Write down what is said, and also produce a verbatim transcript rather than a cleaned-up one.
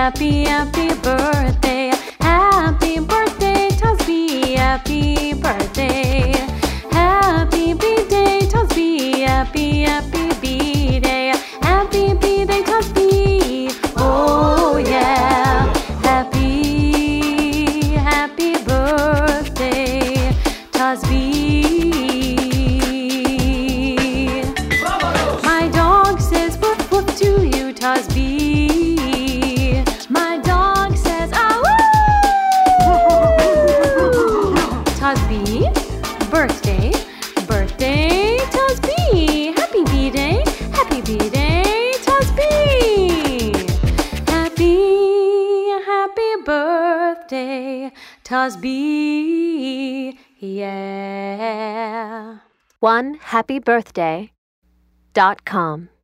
happy, happy birthday. Happy birthday, Tusby, happy birthday. Happy B-Day, Tusby, happy, happy B-Day. Happy B-Day, Tusby, oh yeah. Happy, happy birthday, Tusby. My dog says woof woof to you, Tusby. My dog says ah woo. Tusby, birthday, birthday, Tusby. Happy B-Day, happy B-Day, Tusby. Happy, happy birthday, Tusby. Yeah. one happy birthday dot com